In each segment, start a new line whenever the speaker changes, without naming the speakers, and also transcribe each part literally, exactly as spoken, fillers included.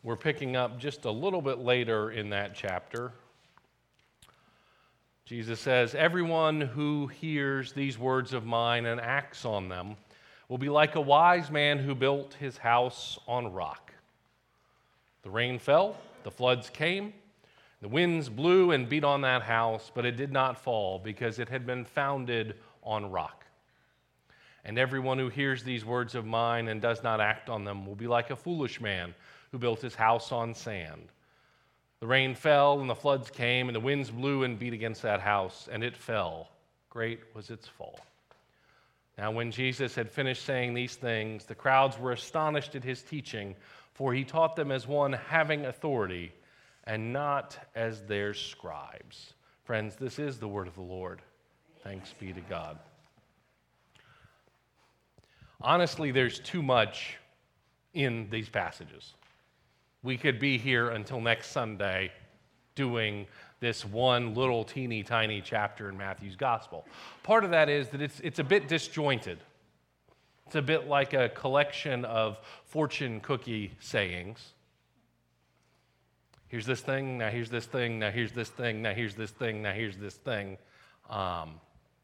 We're picking up just a little bit later in that chapter. Jesus says, "Everyone who hears these words of mine and acts on them will be like a wise man who built his house on rock. The rain fell, the floods came, the winds blew and beat on that house, but it did not fall because it had been founded on rock. And everyone who hears these words of mine and does not act on them will be like a foolish man who built his house on sand. The rain fell and the floods came and the winds blew and beat against that house, and it fell. Great was its fall." Now when Jesus had finished saying these things, the crowds were astonished at his teaching, for he taught them as one having authority and not as their scribes. Friends, this is the word of the Lord. Thanks be to God. Honestly, there's too much in these passages. We could be here until next Sunday doing this one little teeny tiny chapter in Matthew's gospel. Part of that is that it's, it's a bit disjointed. It's a bit like a collection of fortune cookie sayings. Here's this thing, now here's this thing, now here's this thing, now here's this thing, now here's this thing. Um,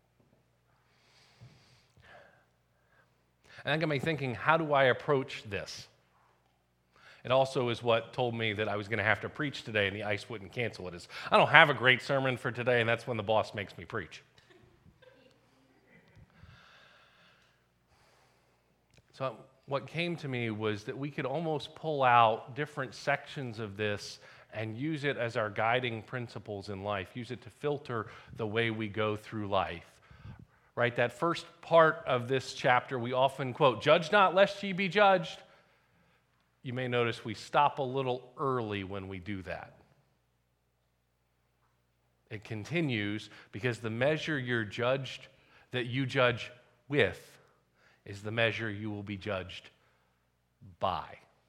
and that got me thinking, how do I approach this? It also is what told me that I was going to have to preach today and the ice wouldn't cancel it. Is I don't have a great sermon for today, and that's when the boss makes me preach. So what came to me was that we could almost pull out different sections of this and use it as our guiding principles in life, use it to filter the way we go through life. Right? That first part of this chapter, we often quote, "Judge not, lest ye be judged." You may notice we stop a little early when we do that. It continues because the measure you're judged, that you judge with, is the measure you will be judged by.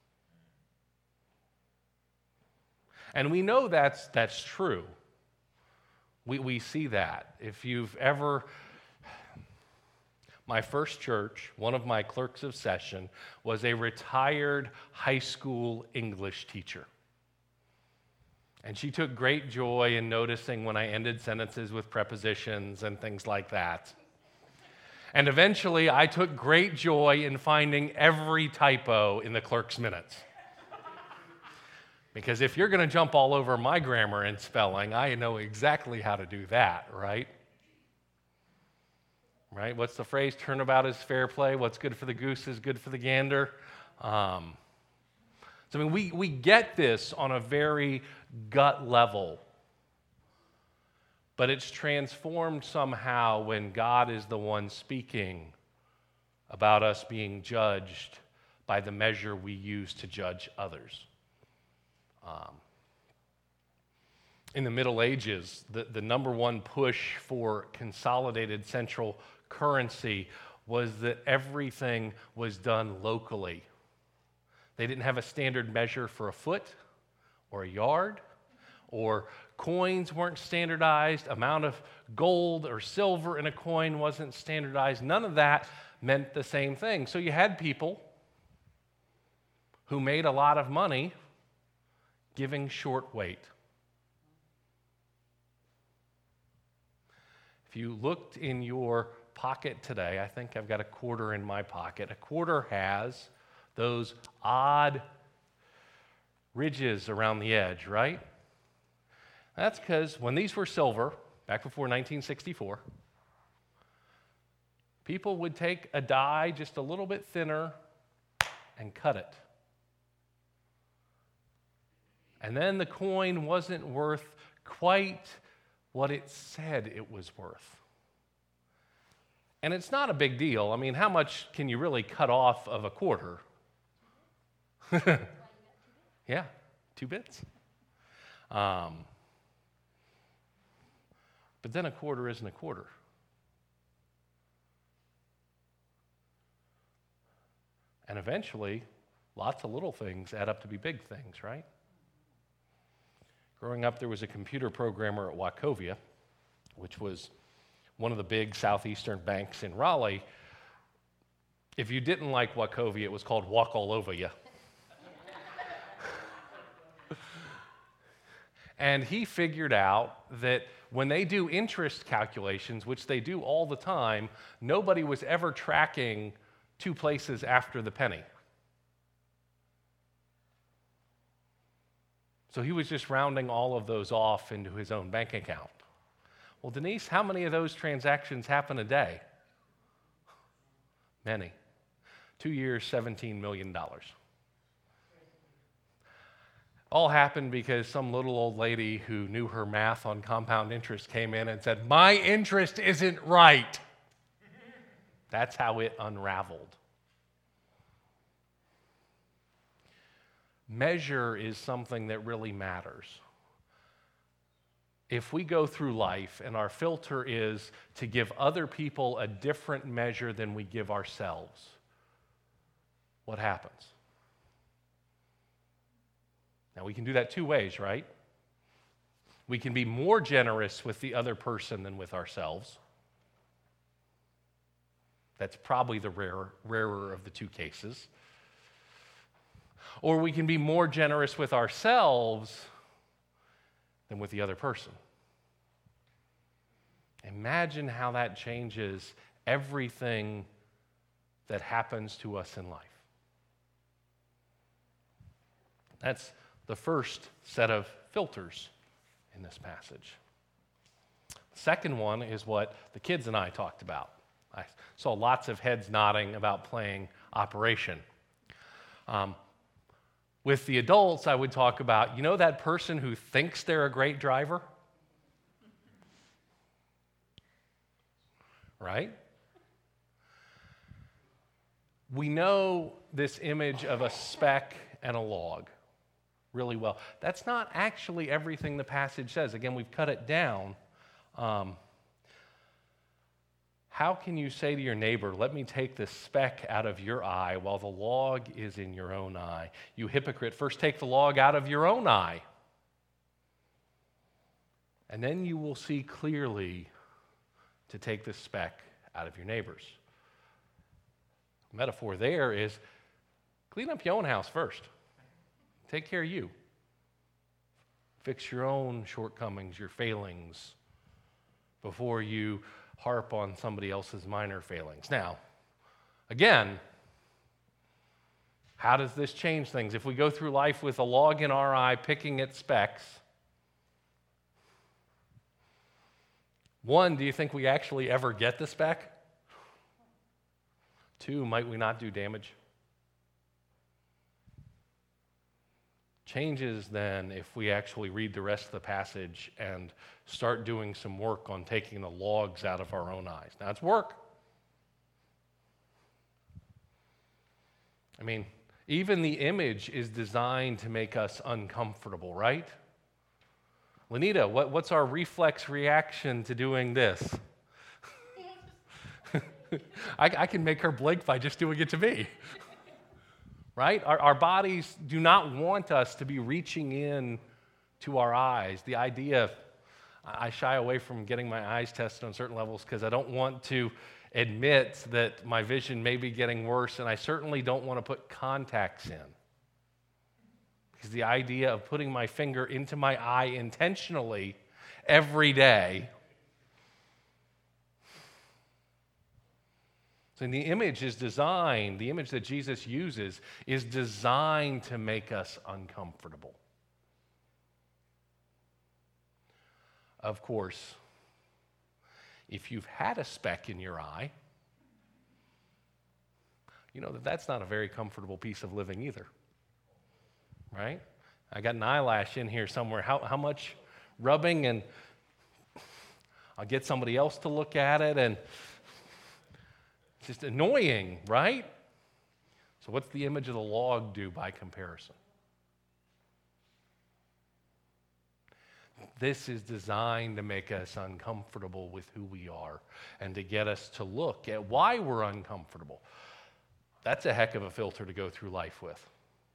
And we know that's, that's true. We, we see that. If you've ever... My first church, one of my clerks of session, was a retired high school English teacher. And she took great joy in noticing when I ended sentences with prepositions and things like that. And eventually, I took great joy in finding every typo in the clerk's minutes. Because if you're going to jump all over my grammar and spelling, I know exactly how to do that, right? Right? What's the phrase? Turnabout is fair play. What's good for the goose is good for the gander. Um, so, I mean, we, we get this on a very gut level. But it's transformed somehow when God is the one speaking about us being judged by the measure we use to judge others. Um, in the Middle Ages, the, the number one push for consolidated central currency was that everything was done locally. They didn't have a standard measure for a foot or a yard, or coins weren't standardized, amount of gold or silver in a coin wasn't standardized. None of that meant the same thing. So you had people who made a lot of money giving short weight. If you looked in your pocket today, I think I've got a quarter in my pocket. A quarter has those odd ridges around the edge, right? That's because when these were silver, back before nineteen sixty-four, people would take a die just a little bit thinner and cut it. And then the coin wasn't worth quite what it said it was worth. And it's not a big deal. I mean, how much can you really cut off of a quarter? Yeah, two bits. Um, but then a quarter isn't a quarter. And eventually, lots of little things add up to be big things, right? Growing up, there was a computer programmer at Wachovia, which was one of the big southeastern banks in Raleigh. If you didn't like Wachovia, it was called Walk All Over Ya. And he figured out that when they do interest calculations, which they do all the time, nobody was ever tracking two places after the penny. So he was just rounding all of those off into his own bank account. Well, Denise, how many of those transactions happen a day? Many. Two years, seventeen million dollars. All happened because some little old lady who knew her math on compound interest came in and said, "My interest isn't right." That's how it unraveled. Measure is something that really matters. If we go through life and our filter is to give other people a different measure than we give ourselves, what happens? Now, we can do that two ways, right? We can be more generous with the other person than with ourselves. That's probably the rarer, rarer of the two cases. Or we can be more generous with ourselves than with the other person. Imagine how that changes everything that happens to us in life. That's the first set of filters in this passage. The second one is what the kids and I talked about. I saw lots of heads nodding about playing Operation. Um, with the adults, I would talk about, you know that person who thinks they're a great driver? Right? We know this image of a speck and a log really well. That's not actually everything the passage says. Again, we've cut it down. Um, how can you say to your neighbor, "Let me take the speck out of your eye while the log is in your own eye"? You hypocrite, first take the log out of your own eye, and then you will see clearly to take the speck out of your neighbor's. The metaphor there is clean up your own house first. Take care of you. Fix your own shortcomings, your failings, before you harp on somebody else's minor failings. Now, again, how does this change things? If we go through life with a log in our eye, picking at specks, one, do you think we actually ever get the speck? Two, might we not do damage? Changes then if we actually read the rest of the passage and start doing some work on taking the logs out of our own eyes. Now, it's work. I mean, even the image is designed to make us uncomfortable, right? Lenita, what, what's our reflex reaction to doing this? I, I can make her blink by just doing it to me. Right? Our, our bodies do not want us to be reaching in to our eyes. The idea, I shy away from getting my eyes tested on certain levels because I don't want to admit that my vision may be getting worse, and I certainly don't want to put contacts in. Because the idea of putting my finger into my eye intentionally every day. So the image is designed, the image that Jesus uses is designed to make us uncomfortable. Of course, if you've had a speck in your eye, you know that that's not a very comfortable piece of living either. Right? I got an eyelash in here somewhere. How, how much rubbing, and I'll get somebody else to look at it, and it's just annoying, right? So what's the image of the log do by comparison? This is designed to make us uncomfortable with who we are and to get us to look at why we're uncomfortable. That's a heck of a filter to go through life with.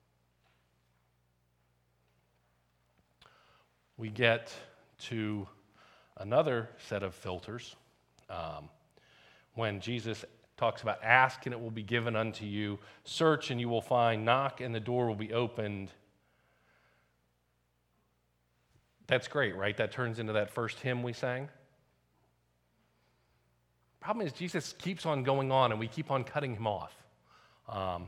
We get to another set of filters um, when Jesus talks about ask and it will be given unto you, search and you will find, knock and the door will be opened. That's great, right? That turns into that first hymn we sang. Problem is, Jesus keeps on going on, and we keep on cutting him off. Um,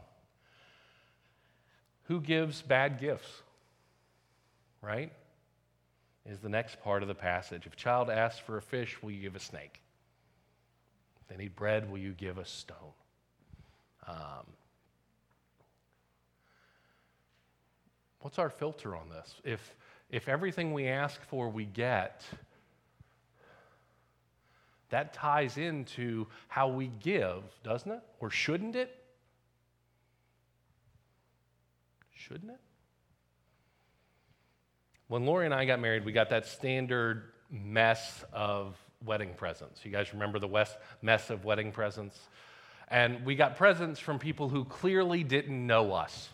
who gives bad gifts? Right? Is the next part of the passage. If a child asks for a fish, will you give a snake? If they need bread, will you give a stone? Um, what's our filter on this? If, if everything we ask for we get, that ties into how we give, doesn't it? Or shouldn't it? Shouldn't it? When Lori and I got married, we got that standard mess of wedding presents. You guys remember the West mess of wedding presents? And we got presents from people who clearly didn't know us.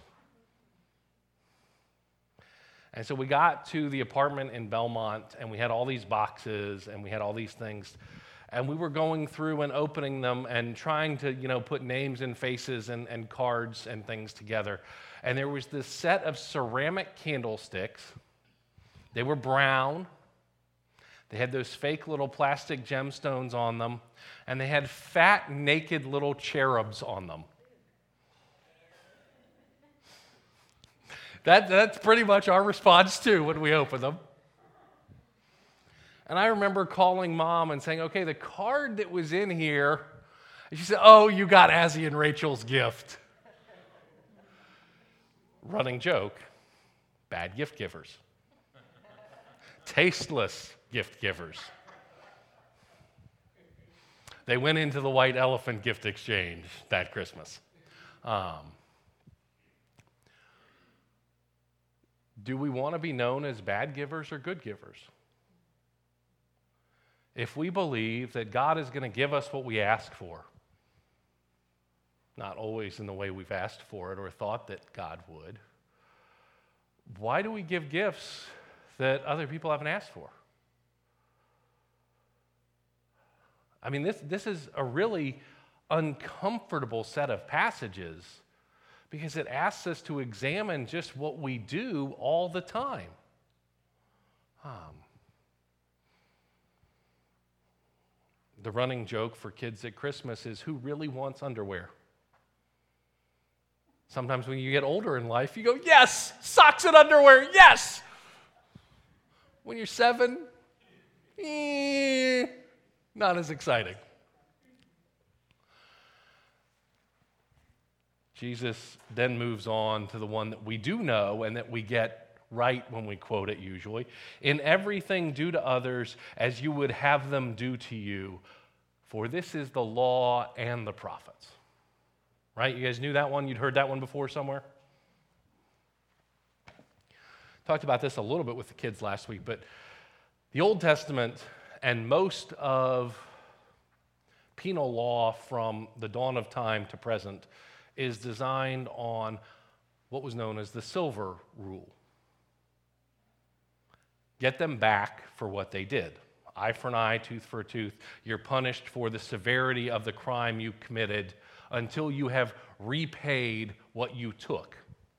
And so we got to the apartment in Belmont, and we had all these boxes, and we had all these things. And we were going through and opening them and trying to, you know, put names and faces and, and cards and things together. And there was this set of ceramic candlesticks. They were brown. They had those fake little plastic gemstones on them. And they had fat, naked little cherubs on them. That, that's pretty much our response, too, when we open them. And I remember calling Mom and saying, okay, the card that was in here, and she said, oh, you got Azzy and Rachel's gift. Running joke, bad gift givers. Tasteless gift givers. They went into the White Elephant gift exchange that Christmas. Um, do we want to be known as bad givers or good givers? If we believe that God is going to give us what we ask for, not always in the way we've asked for it or thought that God would, why do we give gifts that other people haven't asked for? I mean, this, this is a really uncomfortable set of passages because it asks us to examine just what we do all the time. Um, the running joke for kids at Christmas is, who really wants underwear? Sometimes when you get older in life, you go, yes, socks and underwear, yes. When you're seven, eh, not as exciting. Jesus then moves on to the one that we do know and that we get right when we quote it usually. In everything do to others as you would have them do to you, for this is the law and the prophets. Right? You guys knew that one? You'd heard that one before somewhere? Talked about this a little bit with the kids last week, but the Old Testament and most of penal law from the dawn of time to present is designed on what was known as the silver rule. Get them back for what they did. Eye for an eye, tooth for a tooth. You're punished for the severity of the crime you committed until you have repaid what you took.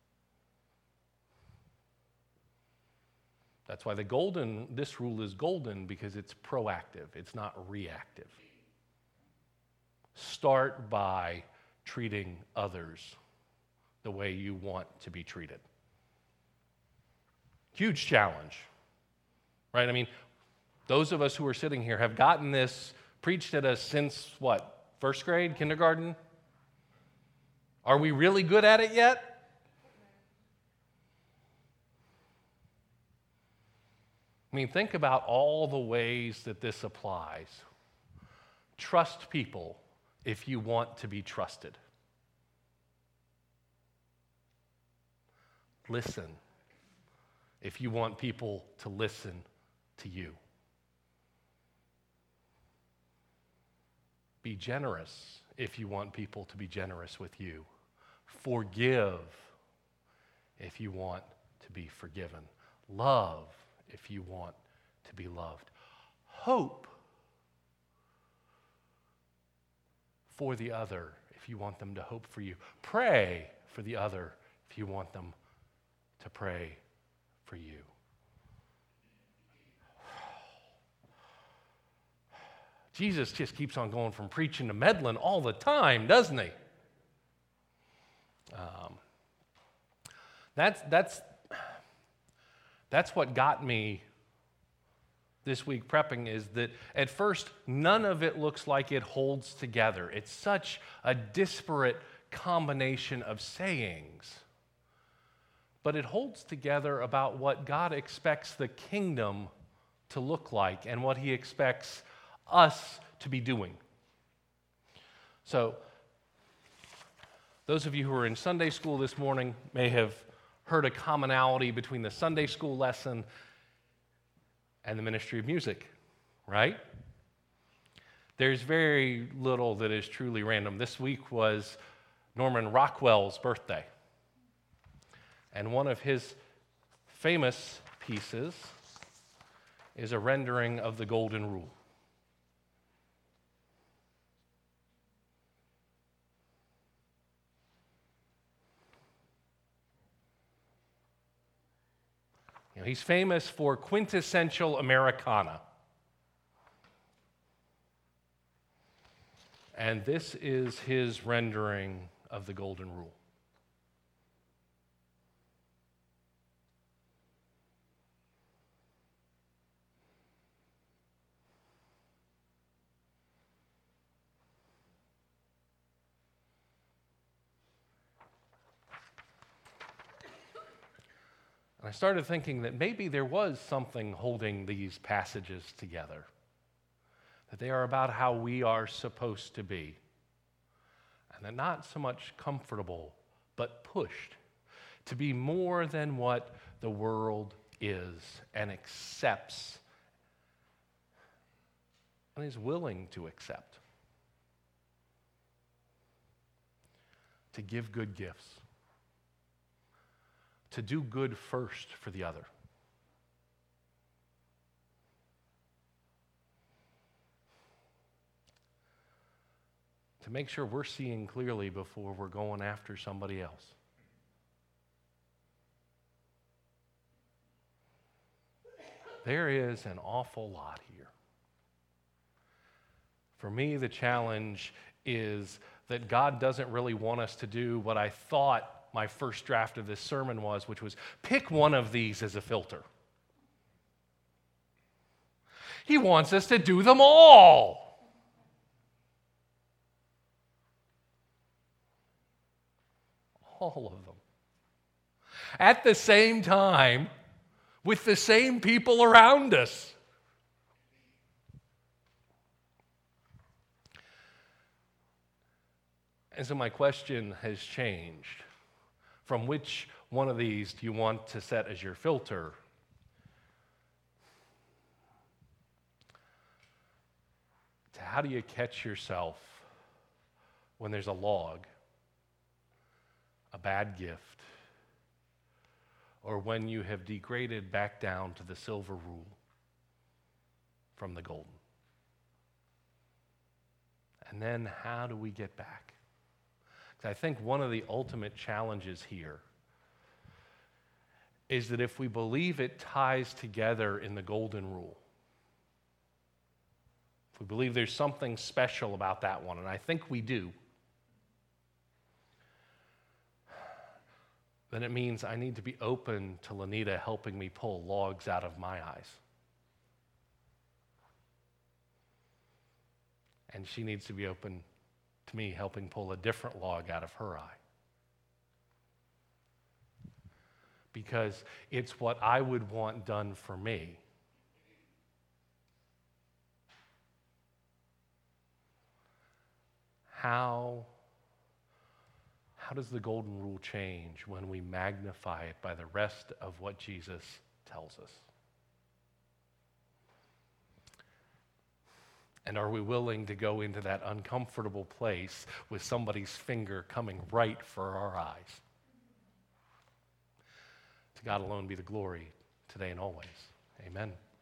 That's why the golden, this rule is golden, because it's proactive. It's not reactive. Start by treating others the way you want to be treated. Huge challenge, right? I mean, those of us who are sitting here have gotten this preached at us since what? First grade, kindergarten? Are we really good at it yet? I mean, think about all the ways that this applies. Trust people if you want to be trusted. Listen if you want people to listen to you. Be generous if you want people to be generous with you. Forgive if you want to be forgiven. Love if you want to be loved. Hope for the other if you want them to hope for you. Pray for the other if you want them to pray for you. Jesus just keeps on going from preaching to meddling all the time, doesn't he? Um, that's, that's, that's what got me this week prepping, is that at first, none of it looks like it holds together. It's such a disparate combination of sayings. But it holds together about what God expects the kingdom to look like and what he expects us to be doing. So, those of you who are in Sunday school this morning may have heard a commonality between the Sunday school lesson and the ministry of music, right? There's very little that is truly random. This week was Norman Rockwell's birthday. And one of his famous pieces is a rendering of the Golden Rule. You know, he's famous for quintessential Americana. And this is his rendering of the Golden Rule. And I started thinking that maybe there was something holding these passages together, that they are about how we are supposed to be, and that not so much comfortable, but pushed to be more than what the world is and accepts and is willing to accept, to give good gifts, to do good first for the other. To make sure we're seeing clearly before we're going after somebody else. There is an awful lot here. For me, the challenge is that God doesn't really want us to do what I thought my first draft of this sermon was, which was pick one of these as a filter. He wants us to do them all. All of them. At the same time, with the same people around us. And so my question has changed. From which one of these do you want to set as your filter? To how do you catch yourself when there's a log, a bad gift, or when you have degraded back down to the silver rule from the golden? And then how do we get back? I think one of the ultimate challenges here is that if we believe it ties together in the golden rule, if we believe there's something special about that one, and I think we do, then it means I need to be open to Lanita helping me pull logs out of my eyes. And she needs to be open to me helping pull a different log out of her eye. Because it's what I would want done for me. How, how does the golden rule change when we magnify it by the rest of what Jesus tells us? And are we willing to go into that uncomfortable place with somebody's finger coming right for our eyes? To God alone be the glory today and always. Amen.